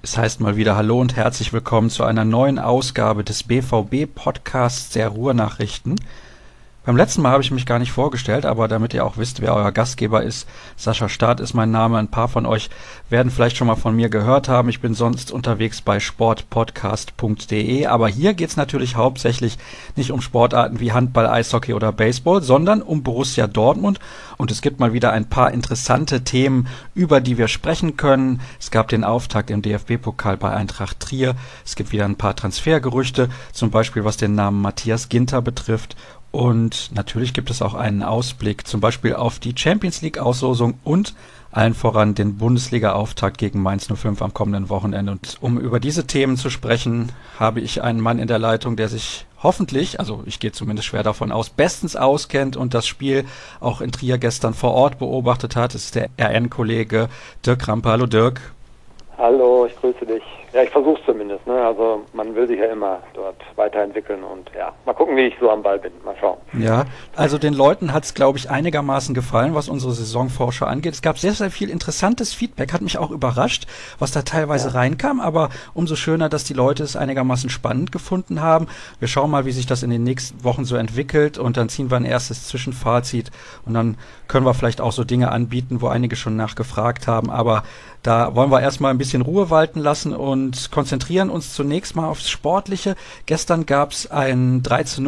Es heißt mal wieder Hallo und herzlich willkommen zu einer neuen Ausgabe des BVB-Podcasts der Ruhrnachrichten. Beim letzten Mal habe ich mich gar nicht vorgestellt, aber damit ihr auch wisst, wer euer Gastgeber ist, Sascha Staat ist mein Name. Ein paar von euch werden vielleicht schon mal von mir gehört haben. Ich bin sonst unterwegs bei sportpodcast.de, aber hier geht es natürlich hauptsächlich nicht um Sportarten wie Handball, Eishockey oder Baseball, sondern um Borussia Dortmund. Und es gibt mal wieder ein paar interessante Themen, über die wir sprechen können. Es gab den Auftakt im DFB-Pokal bei Eintracht Trier. Es gibt wieder ein paar Transfergerüchte, zum Beispiel was den Namen Matthias Ginter betrifft. Und natürlich gibt es auch einen Ausblick, zum Beispiel auf die Champions-League-Auslosung und allen voran den Bundesliga-Auftakt gegen Mainz 05 am kommenden Wochenende. Und um über diese Themen zu sprechen, habe ich einen Mann in der Leitung, der sich hoffentlich, also ich gehe zumindest schwer davon aus, bestens auskennt und das Spiel auch in Trier gestern vor Ort beobachtet hat. Das ist der RN-Kollege Dirk Krampe. Hallo Dirk. Hallo, ich grüße dich. Ja, ich versuche es zumindest, ne? Also man will sich ja immer dort weiterentwickeln und ja, mal gucken, wie ich so am Ball bin. Mal schauen. Ja, also den Leuten hat es, glaube ich, einigermaßen gefallen, was unsere Saisonvorschau angeht. Es gab sehr, sehr viel interessantes Feedback, hat mich auch überrascht, was da teilweise reinkam, aber umso schöner, dass die Leute es einigermaßen spannend gefunden haben. Wir schauen mal, wie sich das in den nächsten Wochen so entwickelt und dann ziehen wir ein erstes Zwischenfazit und dann können wir vielleicht auch so Dinge anbieten, wo einige schon nachgefragt haben, aber da wollen wir erstmal ein bisschen Ruhe walten lassen und konzentrieren uns zunächst mal aufs Sportliche. Gestern gab es einen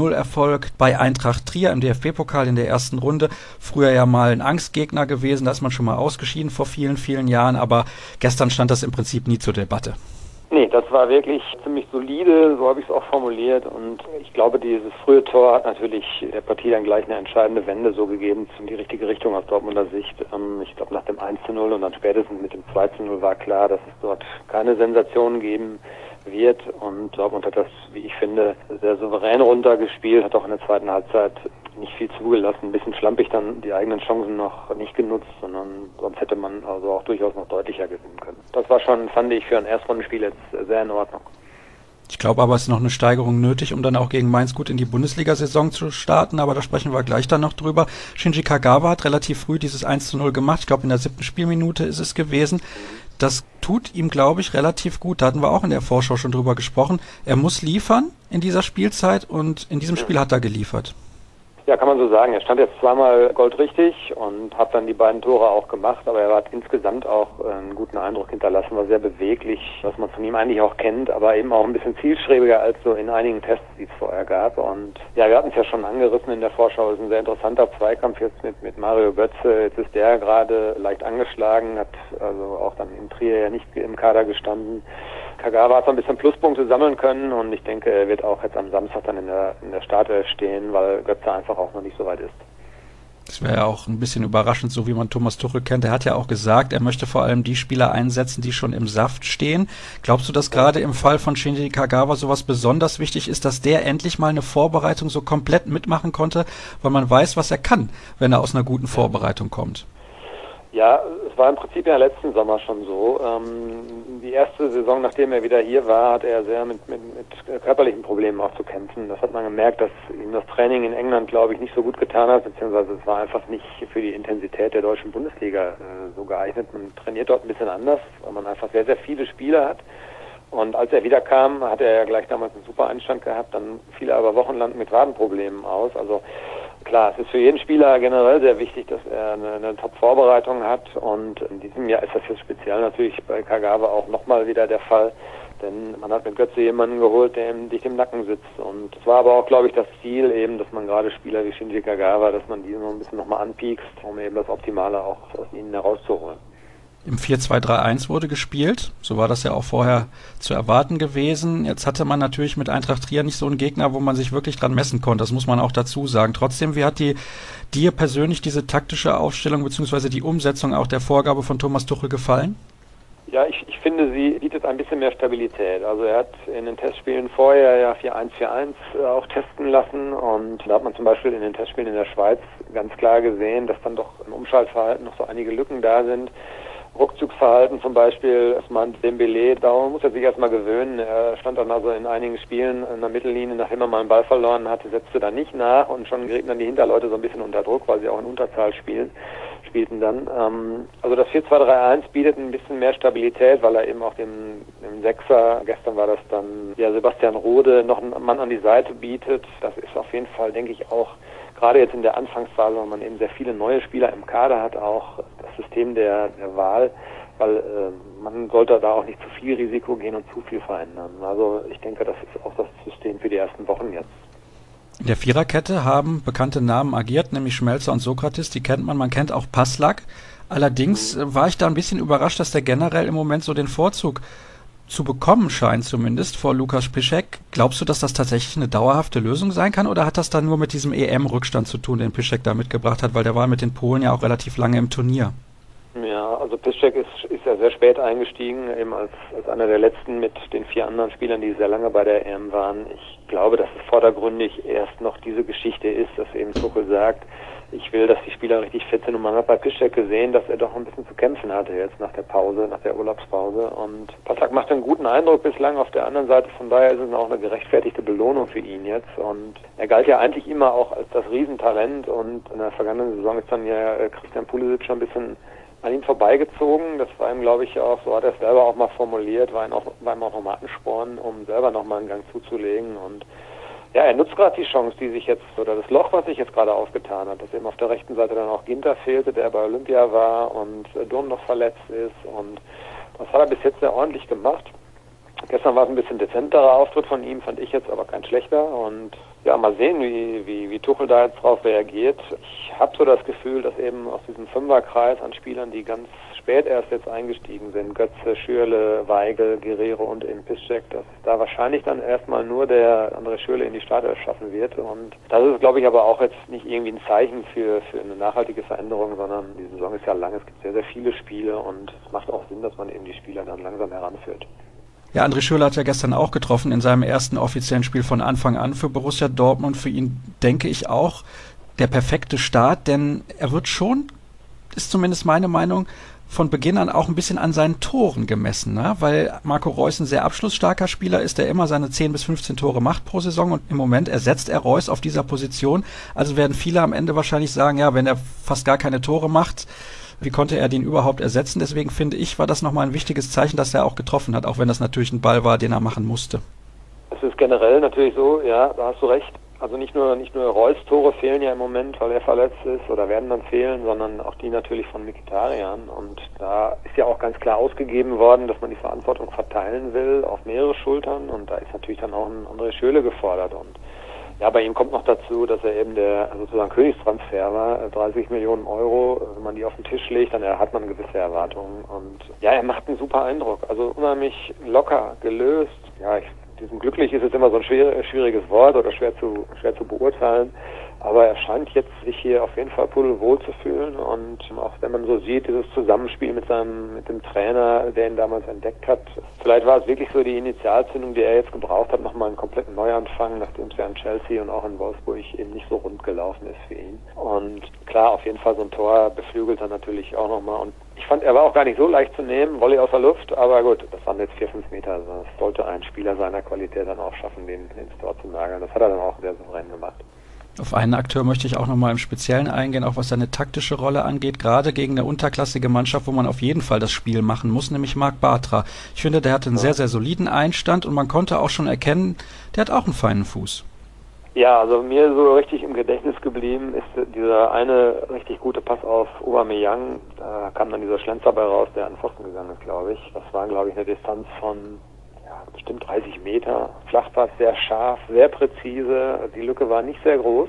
3:0 bei Eintracht Trier im DFB-Pokal in der ersten Runde. Früher ja mal ein Angstgegner gewesen, da ist man schon mal ausgeschieden vor vielen, vielen Jahren, aber gestern stand das im Prinzip nie zur Debatte. Nee, das war wirklich ziemlich solide, so habe ich es auch formuliert und ich glaube, dieses frühe Tor hat natürlich der Partie dann gleich eine entscheidende Wende so gegeben in die richtige Richtung aus Dortmunder Sicht. Ich glaube, nach dem 1:0 und dann spätestens mit dem 2:0 war klar, dass es dort keine Sensation geben wird und Dortmund hat das, wie ich finde, sehr souverän runtergespielt, hat auch in der zweiten Halbzeit nicht viel zugelassen, ein bisschen schlampig dann die eigenen Chancen noch nicht genutzt, sondern sonst hätte man also auch durchaus noch deutlicher gewinnen können. Das war schon, fand ich, für ein Erstrundenspiel jetzt sehr in Ordnung. Ich glaube aber, es ist noch eine Steigerung nötig, um dann auch gegen Mainz gut in die Bundesliga-Saison zu starten, aber da sprechen wir gleich dann noch drüber. Shinji Kagawa hat relativ früh dieses 1:0 gemacht, ich glaube in der 7. Spielminute ist es gewesen. Das tut ihm, glaube ich, relativ gut, da hatten wir auch in der Vorschau schon drüber gesprochen. Er muss liefern in dieser Spielzeit und in diesem Spiel hat er geliefert. Ja, kann man so sagen. Er stand jetzt zweimal goldrichtig und hat dann die beiden Tore auch gemacht, aber er hat insgesamt auch einen guten Eindruck hinterlassen, war sehr beweglich, was man von ihm eigentlich auch kennt, aber eben auch ein bisschen zielstrebiger als so in einigen Tests, die es vorher gab. Und ja, wir hatten es ja schon angerissen in der Vorschau, es ist ein sehr interessanter Zweikampf jetzt mit Mario Götze. Jetzt ist der gerade leicht angeschlagen, hat also auch dann in Trier ja nicht im Kader gestanden. Kagawa hat so ein bisschen Pluspunkte sammeln können und ich denke, er wird auch jetzt am Samstag dann in der Startelf stehen, weil Götze einfach auch noch nicht so weit ist. Das wäre ja auch ein bisschen überraschend, so wie man Thomas Tuchel kennt. Er hat ja auch gesagt, er möchte vor allem die Spieler einsetzen, die schon im Saft stehen. Glaubst du, dass gerade im Fall von Shinji Kagawa sowas besonders wichtig ist, dass der endlich mal eine Vorbereitung so komplett mitmachen konnte, weil man weiß, was er kann, wenn er aus einer guten Vorbereitung kommt? Ja, es war im Prinzip ja letzten Sommer schon so. Die erste Saison, nachdem er wieder hier war, hat er sehr mit körperlichen Problemen auch zu kämpfen. Das hat man gemerkt, dass ihm das Training in England, glaube ich, nicht so gut getan hat, beziehungsweise es war einfach nicht für die Intensität der deutschen Bundesliga so geeignet. Man trainiert dort ein bisschen anders, weil man einfach sehr, sehr viele Spieler hat. Und als er wiederkam, hat er ja gleich damals einen super Einstand gehabt, dann fiel er aber wochenlang mit Wadenproblemen aus. Also klar, es ist für jeden Spieler generell sehr wichtig, dass er eine Top-Vorbereitung hat und in diesem Jahr ist das jetzt speziell natürlich bei Kagawa auch nochmal wieder der Fall, denn man hat mit Götze jemanden geholt, der ihm dicht im Nacken sitzt und es war aber auch, glaube ich, das Ziel eben, dass man gerade Spieler wie Shinji Kagawa, dass man die noch ein bisschen nochmal anpiekst, um eben das Optimale auch aus ihnen herauszuholen. Im 4-2-3-1 wurde gespielt, so war das ja auch vorher zu erwarten gewesen. Jetzt hatte man natürlich mit Eintracht Trier nicht so einen Gegner, wo man sich wirklich dran messen konnte, das muss man auch dazu sagen. Trotzdem, wie hat dir persönlich diese taktische Aufstellung bzw. die Umsetzung auch der Vorgabe von Thomas Tuchel gefallen? Ja, ich finde, sie bietet ein bisschen mehr Stabilität. Also er hat in den Testspielen vorher ja 4-1-4-1 auch testen lassen und da hat man zum Beispiel in den Testspielen in der Schweiz ganz klar gesehen, dass dann doch im Umschaltverhalten noch so einige Lücken da sind. Rückzugsverhalten zum Beispiel, Ousmane Dembélé, da muss er sich erstmal gewöhnen. Er stand dann also in einigen Spielen in der Mittellinie, nachdem er mal einen Ball verloren hatte, setzte dann nicht nach und schon gerieten dann die Hinterleute so ein bisschen unter Druck, weil sie auch in Unterzahl spielen. spielten dann. Also das 4-2-3-1 bietet ein bisschen mehr Stabilität, weil er eben auch dem Sechser, gestern war das dann Sebastian Rode, noch einen Mann an die Seite bietet. Das ist auf jeden Fall, denke ich, auch gerade jetzt in der Anfangsphase, weil man eben sehr viele neue Spieler im Kader hat, auch das System der Wahl, weil man sollte da auch nicht zu viel Risiko gehen und zu viel verändern. Also ich denke, das ist auch das System für die ersten Wochen jetzt. In der Viererkette haben bekannte Namen agiert, nämlich Schmelzer und Sokratis, die kennt man kennt auch Passlack. Allerdings war ich da ein bisschen überrascht, dass der generell im Moment so den Vorzug zu bekommen scheint, zumindest vor Lukas Piszczek. Glaubst du, dass das tatsächlich eine dauerhafte Lösung sein kann, oder hat das dann nur mit diesem EM-Rückstand zu tun, den Piszczek da mitgebracht hat, weil der war mit den Polen ja auch relativ lange im Turnier? Ja, also Piszczek ist ja sehr spät eingestiegen, eben als einer der letzten mit den 4 anderen Spielern, die sehr lange bei der EM waren. Ich glaube, dass es vordergründig erst noch diese Geschichte ist, dass eben Tuchel sagt, ich will, dass die Spieler richtig fit sind, und man hat bei Piszczek gesehen, dass er doch ein bisschen zu kämpfen hatte jetzt nach der Pause, nach der Urlaubspause, und Passlack macht einen guten Eindruck bislang auf der anderen Seite, von daher ist es auch eine gerechtfertigte Belohnung für ihn jetzt, und er galt ja eigentlich immer auch als das Riesentalent, und in der vergangenen Saison ist dann ja Christian Pulisic schon ein bisschen an ihm vorbeigezogen. Das war ihm, glaube ich, auch, so hat er es selber auch mal formuliert, war ihm auch nochmal anspornen, um selber nochmal einen Gang zuzulegen. Und ja, er nutzt gerade die Chance, die sich jetzt, oder das Loch, was sich jetzt gerade aufgetan hat, dass eben auf der rechten Seite dann auch Ginter fehlte, der bei Olympia war, und Durm noch verletzt ist, und das hat er bis jetzt sehr ordentlich gemacht. Gestern war es ein bisschen dezenterer Auftritt von ihm, fand ich jetzt aber kein schlechter, und ja, mal sehen, wie Tuchel da jetzt drauf reagiert. Ich habe so das Gefühl, dass eben aus diesem Fünferkreis an Spielern, die ganz spät erst jetzt eingestiegen sind, Götze, Schürrle, Weigl, Guerrero und eben Piszczek, dass da wahrscheinlich dann erstmal nur der André Schürrle in die Startelf schaffen wird, und das ist, glaube ich, aber auch jetzt nicht irgendwie ein Zeichen für eine nachhaltige Veränderung, sondern die Saison ist ja lang, es gibt sehr, sehr viele Spiele, und es macht auch Sinn, dass man eben die Spieler dann langsam heranführt. Ja, André Schürrle hat ja gestern auch getroffen in seinem ersten offiziellen Spiel von Anfang an für Borussia Dortmund. Für ihn, denke ich, auch der perfekte Start, denn er wird schon, ist zumindest meine Meinung, von Beginn an auch ein bisschen an seinen Toren gemessen, ne? Weil Marco Reus ein sehr abschlussstarker Spieler ist, der immer seine 10 bis 15 Tore macht pro Saison, und im Moment ersetzt er Reus auf dieser Position. Also werden viele am Ende wahrscheinlich sagen, ja, wenn er fast gar keine Tore macht, wie konnte er den überhaupt ersetzen? Deswegen finde ich, war das nochmal ein wichtiges Zeichen, dass er auch getroffen hat, auch wenn das natürlich ein Ball war, den er machen musste. Es ist generell natürlich so, ja, da hast du recht. Also nicht nur Reus Tore fehlen ja im Moment, weil er verletzt ist, oder werden dann fehlen, sondern auch die natürlich von Mkhitaryan. Und da ist ja auch ganz klar ausgegeben worden, dass man die Verantwortung verteilen will auf mehrere Schultern, und da ist natürlich dann auch ein André Schürrle gefordert. Und ja, bei ihm kommt noch dazu, dass er eben der sozusagen Königstransfer war, 30 Millionen Euro, wenn man die auf den Tisch legt, dann hat man gewisse Erwartungen. Und ja, er macht einen super Eindruck, also unheimlich locker, gelöst. Ja, diesem glücklich ist jetzt immer so ein schwieriges Wort oder schwer zu beurteilen, aber er scheint jetzt sich hier auf jeden Fall pudelwohl zu fühlen, und auch wenn man so sieht, dieses Zusammenspiel mit dem Trainer, der ihn damals entdeckt hat, vielleicht war es wirklich so die Initialzündung, die er jetzt gebraucht hat, nochmal einen kompletten Neuanfang, nachdem es ja in Chelsea und auch in Wolfsburg eben nicht so rund gelaufen ist für ihn. Und klar, auf jeden Fall so ein Tor beflügelt er natürlich auch nochmal, und ich fand, er war auch gar nicht so leicht zu nehmen, Volley aus der Luft, aber gut, das waren jetzt 4-5 Meter, also das sollte ein Spieler seiner Qualität dann auch schaffen, den ins Tor zu nageln. Das hat er dann auch sehr souverän gemacht. Auf einen Akteur möchte ich auch nochmal im Speziellen eingehen, auch was seine taktische Rolle angeht, gerade gegen eine unterklassige Mannschaft, wo man auf jeden Fall das Spiel machen muss, nämlich Marc Bartra. Ich finde, der hatte einen sehr, sehr soliden Einstand, und man konnte auch schon erkennen, der hat auch einen feinen Fuß. Ja, also mir so richtig im Gedächtnis geblieben ist dieser eine richtig gute Pass auf Aubameyang. Da kam dann dieser Schlenzer bei raus, der an den Pfosten gegangen ist, glaube ich. Das war, glaube ich, eine Distanz von bestimmt 30 Meter. Flachpass, sehr scharf, sehr präzise. Die Lücke war nicht sehr groß.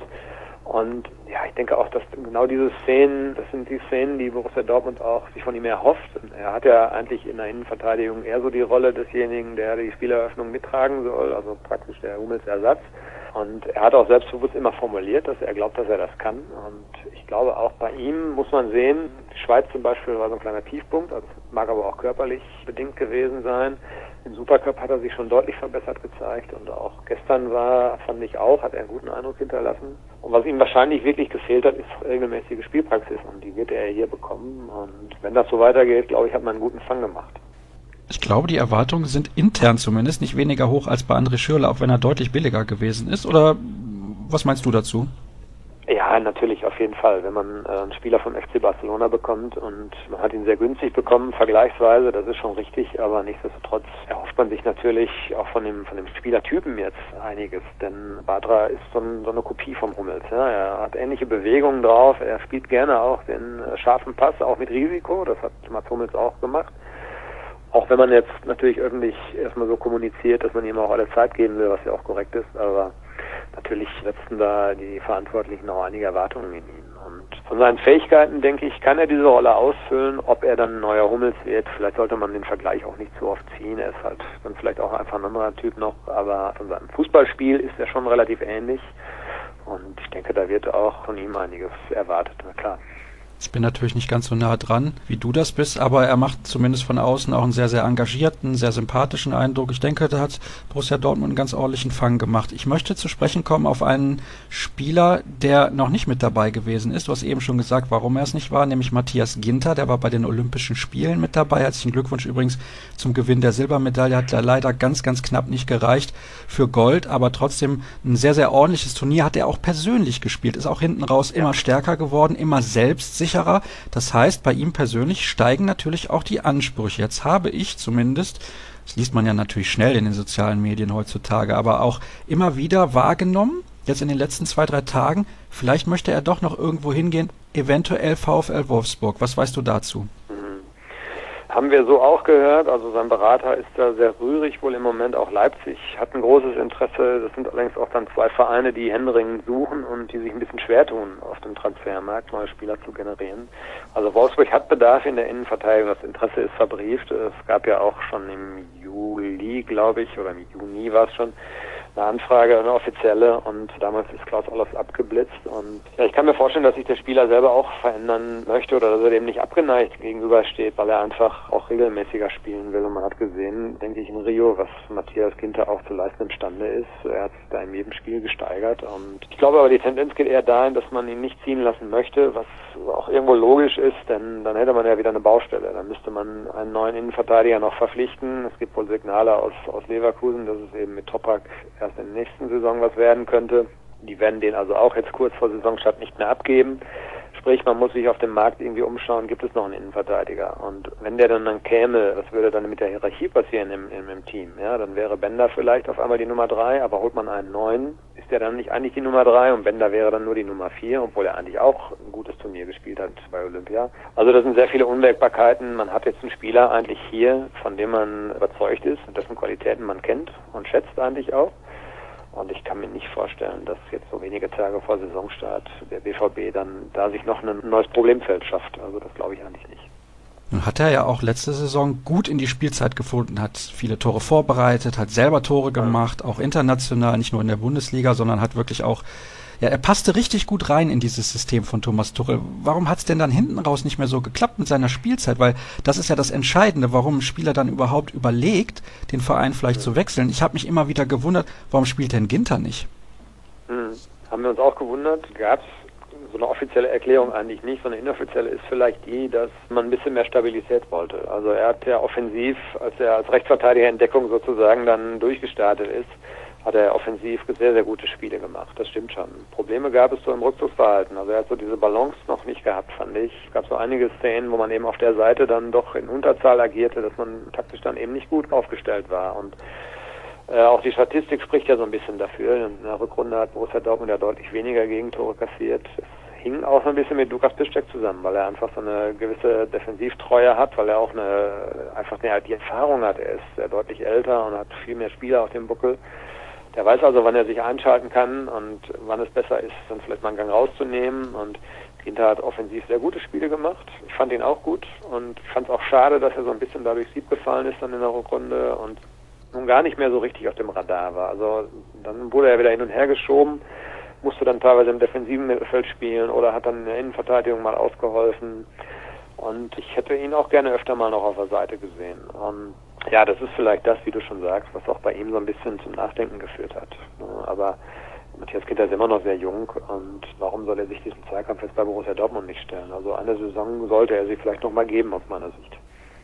Und ja, ich denke auch, dass genau diese Szenen, das sind die Szenen, die Borussia Dortmund auch sich von ihm erhofft. Er hat ja eigentlich in der Innenverteidigung eher so die Rolle desjenigen, der die Spieleröffnung mittragen soll, also praktisch der Hummels Ersatz. Und er hat auch selbstbewusst immer formuliert, dass er glaubt, dass er das kann. Und ich glaube, auch bei ihm muss man sehen, die Schweiz zum Beispiel war so ein kleiner Tiefpunkt, also mag aber auch körperlich bedingt gewesen sein. Im Supercup hat er sich schon deutlich verbessert gezeigt, und auch gestern fand ich auch, hat er einen guten Eindruck hinterlassen. Und was ihm wahrscheinlich wirklich gefehlt hat, ist regelmäßige Spielpraxis, und die wird er hier bekommen. Und wenn das so weitergeht, glaube ich, hat man einen guten Fang gemacht. Ich glaube, die Erwartungen sind intern zumindest nicht weniger hoch als bei André Schürrle, auch wenn er deutlich billiger gewesen ist. Oder was meinst du dazu? Ja, natürlich, auf jeden Fall. Wenn man einen Spieler vom FC Barcelona bekommt und man hat ihn sehr günstig bekommen, vergleichsweise, das ist schon richtig, aber nichtsdestotrotz erhofft man sich natürlich auch von dem Spielertypen jetzt einiges, denn Bartra ist so eine Kopie vom Hummels. Ja. Er hat ähnliche Bewegungen drauf, er spielt gerne auch den scharfen Pass, auch mit Risiko, das hat Mats Hummels auch gemacht. Auch wenn man jetzt natürlich öffentlich erstmal so kommuniziert, dass man ihm auch alle Zeit geben will, was ja auch korrekt ist, aber natürlich setzen da die Verantwortlichen auch einige Erwartungen in ihn. Und von seinen Fähigkeiten, denke ich, kann er diese Rolle ausfüllen. Ob er dann ein neuer Hummels wird, vielleicht sollte man den Vergleich auch nicht zu oft ziehen. Er ist halt dann vielleicht auch einfach ein anderer Typ noch, aber von seinem Fußballspiel ist er schon relativ ähnlich. Und ich denke, da wird auch von ihm einiges erwartet, na klar. Ich bin natürlich nicht ganz so nah dran, wie du das bist, aber er macht zumindest von außen auch einen sehr, sehr engagierten, sehr sympathischen Eindruck. Ich denke, da hat Borussia Dortmund einen ganz ordentlichen Fang gemacht. Ich möchte zu sprechen kommen auf einen Spieler, der noch nicht mit dabei gewesen ist. Du hast eben schon gesagt, warum er es nicht war, nämlich Matthias Ginter. Der war bei den Olympischen Spielen mit dabei. Herzlichen Glückwunsch übrigens zum Gewinn der Silbermedaille. Hat leider ganz, ganz knapp nicht gereicht für Gold, aber trotzdem ein sehr, sehr ordentliches Turnier. Hat er auch persönlich gespielt, ist auch hinten raus immer stärker geworden, immer selbstsicherer. Das heißt, bei ihm persönlich steigen natürlich auch die Ansprüche. Jetzt habe ich zumindest, das liest man ja natürlich schnell in den sozialen Medien heutzutage, aber auch immer wieder wahrgenommen, jetzt in den letzten 2-3 Tagen, vielleicht möchte er doch noch irgendwo hingehen, eventuell VfL Wolfsburg. Was weißt du dazu? Haben wir so auch gehört, also sein Berater ist da sehr rührig, wohl im Moment auch Leipzig hat ein großes Interesse. Das sind allerdings auch dann 2 Vereine, die händeringend suchen und die sich ein bisschen schwer tun, auf dem Transfermarkt neue Spieler zu generieren. Also Wolfsburg hat Bedarf in der Innenverteidigung, das Interesse ist verbrieft. Es gab ja auch schon im Juli, glaube ich, oder im Juni war es schon, eine Anfrage, eine offizielle, und damals ist Klaus Allofs abgeblitzt. Und ja, ich kann mir vorstellen, dass sich der Spieler selber auch verändern möchte oder dass er dem nicht abgeneigt gegenübersteht, weil er einfach auch regelmäßiger spielen will. Und man hat gesehen, denke ich, in Rio, was Matthias Ginter auch zu leisten imstande ist. Er hat sich da in jedem Spiel gesteigert. Und ich glaube aber, die Tendenz geht eher dahin, dass man ihn nicht ziehen lassen möchte, was auch irgendwo logisch ist, denn dann hätte man ja wieder eine Baustelle. Dann müsste man einen neuen Innenverteidiger noch verpflichten. Es gibt wohl Signale aus Leverkusen, dass es eben mit Toprak erst in der nächsten Saison was werden könnte. Die werden den also auch jetzt kurz vor Saisonstart nicht mehr abgeben. Sprich, man muss sich auf dem Markt irgendwie umschauen, gibt es noch einen Innenverteidiger. Und wenn der dann käme, was würde dann mit der Hierarchie passieren im Team? Ja, dann wäre Bender vielleicht auf einmal die Nummer 3, aber holt man einen neuen, ist der dann nicht eigentlich die Nummer 3 und Bender wäre dann nur die Nummer 4, obwohl er eigentlich auch ein gutes Turnier gespielt hat bei Olympia. Also das sind sehr viele Unwägbarkeiten. Man hat jetzt einen Spieler eigentlich hier, von dem man überzeugt ist, dessen Qualitäten man kennt und schätzt eigentlich auch. Und ich kann mir nicht vorstellen, dass jetzt so wenige Tage vor Saisonstart der BVB dann da sich noch ein neues Problemfeld schafft. Also das glaube ich eigentlich nicht. Nun hat er ja auch letzte Saison gut in die Spielzeit gefunden, hat viele Tore vorbereitet, hat selber Tore gemacht, auch international, nicht nur in der Bundesliga, sondern hat wirklich auch, ja, er passte richtig gut rein in dieses System von Thomas Tuchel. Warum hat es denn dann hinten raus nicht mehr so geklappt mit seiner Spielzeit? Weil das ist ja das Entscheidende, warum ein Spieler dann überhaupt überlegt, den Verein vielleicht zu wechseln. Ich habe mich immer wieder gewundert, warum spielt denn Ginter nicht? Haben wir uns auch gewundert. Gab es so eine offizielle Erklärung eigentlich nicht, sondern inoffizielle ist vielleicht die, dass man ein bisschen mehr Stabilität wollte. Also er hat ja offensiv, als er als Rechtsverteidiger in Deckung sozusagen dann durchgestartet ist, hat er offensiv sehr, sehr gute Spiele gemacht. Das stimmt schon. Probleme gab es so im Rückzugsverhalten. Also er hat so diese Balance noch nicht gehabt, fand ich. Es gab so einige Szenen, wo man eben auf der Seite dann doch in Unterzahl agierte, dass man taktisch dann eben nicht gut aufgestellt war. Und auch die Statistik spricht ja so ein bisschen dafür. In der Rückrunde hat Borussia Dortmund ja deutlich weniger Gegentore kassiert. Es hing auch so ein bisschen mit Lukas Piszczek zusammen, weil er einfach so eine gewisse Defensivtreue hat, weil er auch die Erfahrung hat. Er ist sehr deutlich älter und hat viel mehr Spieler auf dem Buckel. Der weiß also, wann er sich einschalten kann und wann es besser ist, dann vielleicht mal einen Gang rauszunehmen. Und Ginter hat offensiv sehr gute Spiele gemacht. Ich fand ihn auch gut und ich fand es auch schade, dass er so ein bisschen dadurch Sieb gefallen ist dann in der Rückrunde und nun gar nicht mehr so richtig auf dem Radar war. Also dann wurde er wieder hin und her geschoben, musste dann teilweise im defensiven Mittelfeld spielen oder hat dann in der Innenverteidigung mal ausgeholfen. Und ich hätte ihn auch gerne öfter mal noch auf der Seite gesehen. Ja, das ist vielleicht das, wie du schon sagst, was auch bei ihm so ein bisschen zum Nachdenken geführt hat. Aber Matthias Ginter ist immer noch sehr jung und warum soll er sich diesen Zweikampf jetzt bei Borussia Dortmund nicht stellen? Also eine Saison sollte er sich vielleicht noch mal geben, aus meiner Sicht.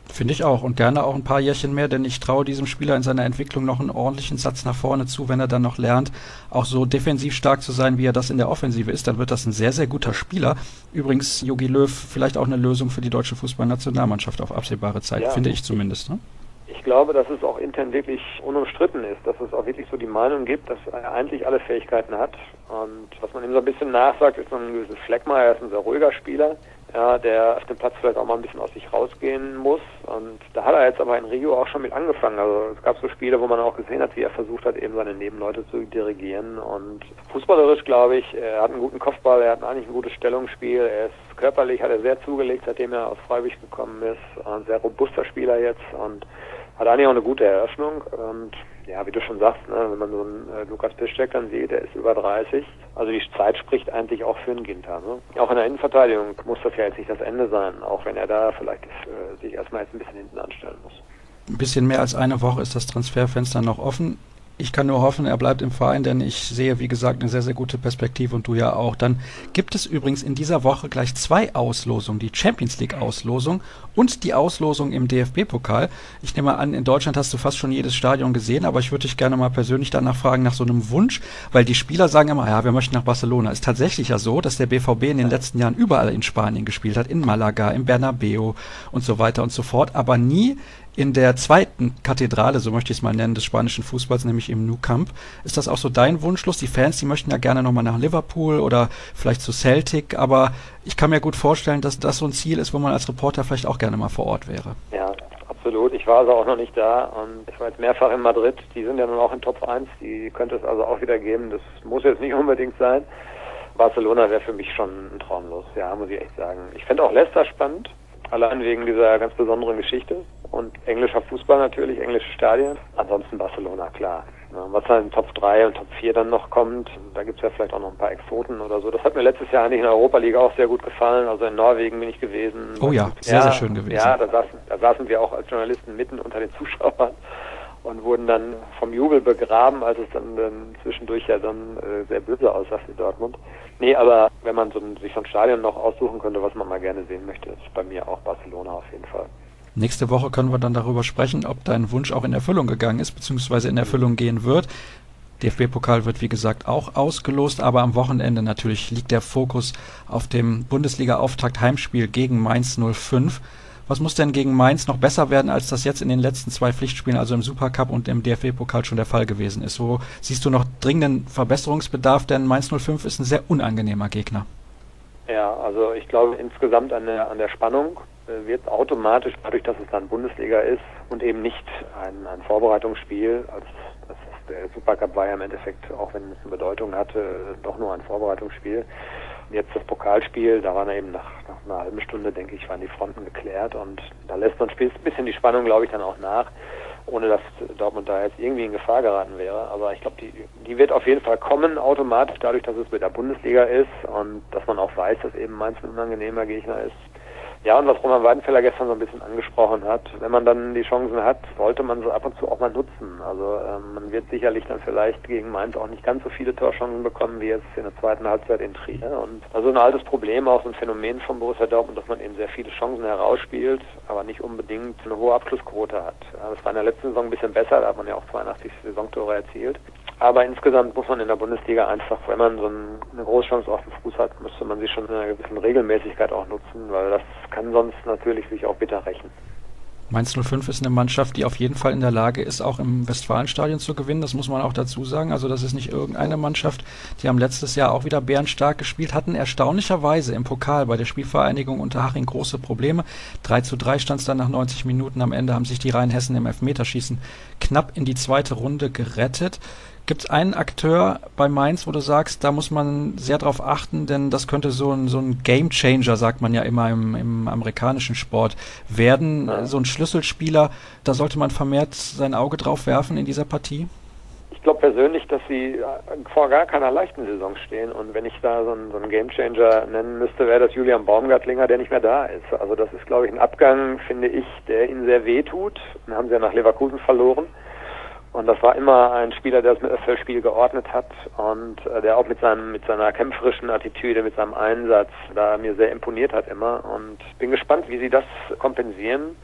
Finde ich auch und gerne auch ein paar Jährchen mehr, denn ich traue diesem Spieler in seiner Entwicklung noch einen ordentlichen Satz nach vorne zu, wenn er dann noch lernt, auch so defensiv stark zu sein, wie er das in der Offensive ist, dann wird das ein sehr, sehr guter Spieler. Übrigens, Jogi Löw vielleicht auch eine Lösung für die deutsche Fußballnationalmannschaft auf absehbare Zeit, Ja, finde ich zumindest. Ne? ich glaube, dass es auch intern wirklich unumstritten ist, dass es auch wirklich so die Meinung gibt, dass er eigentlich alle Fähigkeiten hat. Und was man ihm so ein bisschen nachsagt, ist so ein gewisses Fleckmeier, er ist ein sehr ruhiger Spieler, ja, der auf dem Platz vielleicht auch mal ein bisschen aus sich rausgehen muss. Und da hat er jetzt aber in Rio auch schon mit angefangen. Also es gab so Spiele, wo man auch gesehen hat, wie er versucht hat, eben seine Nebenleute zu dirigieren. Und fußballerisch, glaube ich, er hat einen guten Kopfball, er hat eigentlich ein gutes Stellungsspiel, er ist körperlich, hat er sehr zugelegt, seitdem er aus Freiburg gekommen ist. Ein sehr robuster Spieler jetzt und hat eigentlich auch eine gute Eröffnung. Und ja, wie du schon sagst, ne, wenn man so einen Lukas Piszczek dann sieht, der ist über 30. Also die Zeit spricht eigentlich auch für einen Ginter. Ne? Auch in der Innenverteidigung muss das ja jetzt nicht das Ende sein, auch wenn er da vielleicht sich erstmal jetzt ein bisschen hinten anstellen muss. Ein bisschen mehr als eine Woche ist das Transferfenster noch offen. Ich kann nur hoffen, er bleibt im Verein, denn ich sehe, wie gesagt, eine sehr, sehr gute Perspektive und du ja auch. Dann gibt es übrigens in dieser Woche gleich 2 Auslosungen, die Champions-League-Auslosung und die Auslosung im DFB-Pokal. Ich nehme an, in Deutschland hast du fast schon jedes Stadion gesehen, aber ich würde dich gerne mal persönlich danach fragen, nach so einem Wunsch, weil die Spieler sagen immer, ja, wir möchten nach Barcelona. Ist tatsächlich ja so, dass der BVB in den letzten Jahren überall in Spanien gespielt hat, in Malaga, im Bernabeu und so weiter und so fort, aber nie in der zweiten Kathedrale, so möchte ich es mal nennen, des spanischen Fußballs, nämlich im Nou Camp. Ist das auch so dein Wunschlos? Die Fans, die möchten ja gerne nochmal nach Liverpool oder vielleicht zu Celtic, aber ich kann mir gut vorstellen, dass das so ein Ziel ist, wo man als Reporter vielleicht auch gerne mal vor Ort wäre. Ja, absolut. Ich war also auch noch nicht da und ich war jetzt mehrfach in Madrid. Die sind ja nun auch in Top 1, die könnte es also auch wieder geben. Das muss jetzt nicht unbedingt sein. Barcelona wäre für mich schon ein Traumlos, ja, muss ich echt sagen. Ich fände auch Leicester spannend, allein wegen dieser ganz besonderen Geschichte. Und englischer Fußball natürlich, englische Stadien. Ansonsten Barcelona, klar. Was dann in Top 3 und Top 4 dann noch kommt, da gibt es ja vielleicht auch noch ein paar Exoten oder so. Das hat mir letztes Jahr eigentlich in der Europa League auch sehr gut gefallen. Also in Norwegen bin ich gewesen. Oh ja, sehr, sehr schön gewesen. Ja, da saßen wir auch als Journalisten mitten unter den Zuschauern und wurden dann vom Jubel begraben, als es dann zwischendurch ja dann sehr böse aussah für Dortmund. Nee, aber wenn man sich so ein Stadion noch aussuchen könnte, was man mal gerne sehen möchte, ist bei mir auch Barcelona auf jeden Fall. Nächste Woche können wir dann darüber sprechen, ob dein Wunsch auch in Erfüllung gegangen ist, beziehungsweise in Erfüllung gehen wird. DFB-Pokal wird, wie gesagt, auch ausgelost, aber am Wochenende natürlich liegt der Fokus auf dem Bundesliga-Auftakt-Heimspiel gegen Mainz 05. Was muss denn gegen Mainz noch besser werden, als das jetzt in den letzten 2 Pflichtspielen, also im Supercup und im DFB-Pokal schon der Fall gewesen ist? Wo siehst du noch dringenden Verbesserungsbedarf, denn Mainz 05 ist ein sehr unangenehmer Gegner. Ja, also ich glaube insgesamt an der Spannung wird automatisch, dadurch, dass es dann Bundesliga ist und eben nicht ein Vorbereitungsspiel, als der Supercup war ja im Endeffekt, auch wenn es eine Bedeutung hatte, doch nur ein Vorbereitungsspiel. Und jetzt das Pokalspiel, da waren eben nach einer halben Stunde, denke ich, waren die Fronten geklärt und da lässt man ein bisschen die Spannung, glaube ich, dann auch nach, ohne dass Dortmund da jetzt irgendwie in Gefahr geraten wäre. Aber ich glaube, die wird auf jeden Fall kommen, automatisch, dadurch, dass es mit der Bundesliga ist und dass man auch weiß, dass eben Mainz ein unangenehmer Gegner ist. Ja, und was Roman Weidenfeller gestern so ein bisschen angesprochen hat, wenn man dann die Chancen hat, sollte man sie ab und zu auch mal nutzen. Also man wird sicherlich dann vielleicht gegen Mainz auch nicht ganz so viele Torchancen bekommen, wie jetzt in der zweiten Halbzeit in Trier. Und also ein altes Problem, auch so ein Phänomen von Borussia Dortmund, dass man eben sehr viele Chancen herausspielt, aber nicht unbedingt eine hohe Abschlussquote hat. Ja, das war in der letzten Saison ein bisschen besser, da hat man ja auch 82 Saisontore erzielt. Aber insgesamt muss man in der Bundesliga einfach, wenn man so eine Großchance auf dem Fuß hat, müsste man sie schon in einer gewissen Regelmäßigkeit auch nutzen, weil das kann sonst natürlich sich auch bitter rächen. Mainz 05 ist eine Mannschaft, die auf jeden Fall in der Lage ist, auch im Westfalenstadion zu gewinnen. Das muss man auch dazu sagen. Also das ist nicht irgendeine Mannschaft. Die haben letztes Jahr auch wieder bärenstark gespielt, hatten erstaunlicherweise im Pokal bei der Spielvereinigung Unterhaching große Probleme. 3:3 stand es dann nach 90 Minuten. Am Ende haben sich die Rheinhessen im Elfmeterschießen knapp in die zweite Runde gerettet. Gibt es einen Akteur bei Mainz, wo du sagst, da muss man sehr drauf achten, denn das könnte so ein Game-Changer, sagt man ja immer im amerikanischen Sport, werden? Ja. So ein Schlüsselspieler, da sollte man vermehrt sein Auge drauf werfen in dieser Partie? Ich glaube persönlich, dass sie vor gar keiner leichten Saison stehen und wenn ich da so einen Gamechanger nennen müsste, wäre das Julian Baumgartlinger, der nicht mehr da ist. Also das ist, glaube ich, ein Abgang, finde ich, der ihnen sehr weh tut. Den haben sie ja nach Leverkusen verloren. Und das war immer ein Spieler, der das Spiel geordnet hat und der auch mit seiner kämpferischen Attitüde, mit seinem Einsatz da mir sehr imponiert hat immer. Und bin gespannt, wie sie das kompensieren.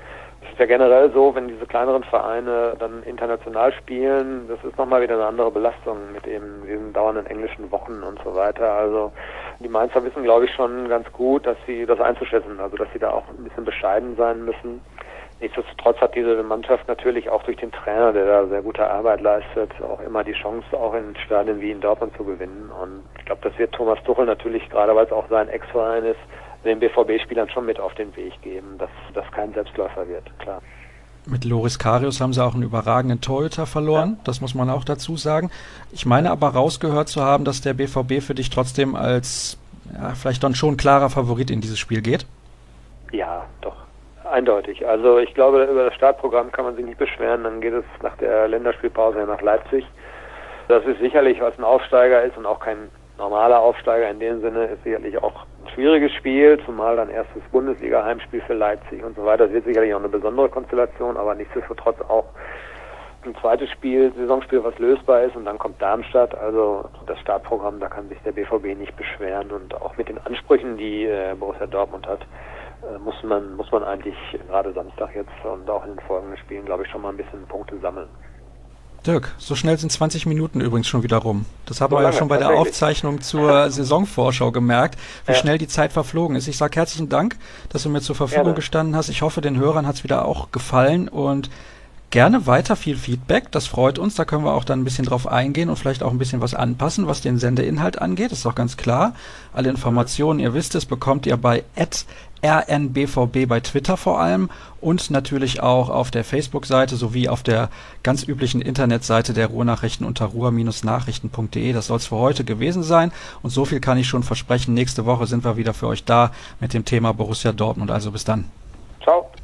ist ja generell so, wenn diese kleineren Vereine dann international spielen, das ist nochmal wieder eine andere Belastung mit eben diesen dauernden englischen Wochen und so weiter. Also die Mainzer wissen, glaube ich, schon ganz gut, dass sie das einzuschätzen, also dass sie da auch ein bisschen bescheiden sein müssen. Nichtsdestotrotz hat diese Mannschaft natürlich auch durch den Trainer, der da sehr gute Arbeit leistet, auch immer die Chance, auch in Stadien wie in Dortmund zu gewinnen. Und ich glaube, das wird Thomas Tuchel natürlich, gerade weil es auch sein Ex-Verein ist, den BVB-Spielern schon mit auf den Weg geben, dass das kein Selbstläufer wird, klar. Mit Loris Karius haben sie auch einen überragenden Torhüter verloren, ja. Das muss man auch dazu sagen. Ich meine aber rausgehört zu haben, dass der BVB für dich trotzdem als vielleicht dann schon klarer Favorit in dieses Spiel geht. Ja, doch. Eindeutig. Also ich glaube, über das Startprogramm kann man sich nicht beschweren. Dann geht es nach der Länderspielpause nach Leipzig. Das ist sicherlich, was ein Aufsteiger ist und auch kein normaler Aufsteiger in dem Sinne, ist sicherlich auch ein schwieriges Spiel, zumal dann erstes Bundesliga-Heimspiel für Leipzig und so weiter. Das wird sicherlich auch eine besondere Konstellation, aber nichtsdestotrotz auch ein zweites Spiel, Saisonspiel, was lösbar ist, und dann kommt Darmstadt. Also das Startprogramm, da kann sich der BVB nicht beschweren, und auch mit den Ansprüchen, die Borussia Dortmund hat, muss man eigentlich gerade Samstag jetzt und auch in den folgenden Spielen, glaube ich, schon mal ein bisschen Punkte sammeln. Dirk, so schnell sind 20 Minuten übrigens schon wieder rum. Das haben wir ja schon bei der Aufzeichnung zur Saisonvorschau gemerkt, wie schnell die Zeit verflogen ist. Ich sage herzlichen Dank, dass du mir zur Verfügung gestanden hast. Ich hoffe, den Hörern hat es wieder auch gefallen, und gerne weiter viel Feedback, das freut uns, da können wir auch dann ein bisschen drauf eingehen und vielleicht auch ein bisschen was anpassen, was den Sendeinhalt angeht, ist doch ganz klar. Alle Informationen, ihr wisst es, bekommt ihr bei @rnbvb bei Twitter vor allem und natürlich auch auf der Facebook-Seite sowie auf der ganz üblichen Internetseite der Ruhrnachrichten unter ruhr-nachrichten.de. Das soll es für heute gewesen sein, und so viel kann ich schon versprechen, nächste Woche sind wir wieder für euch da mit dem Thema Borussia Dortmund, also bis dann. Ciao.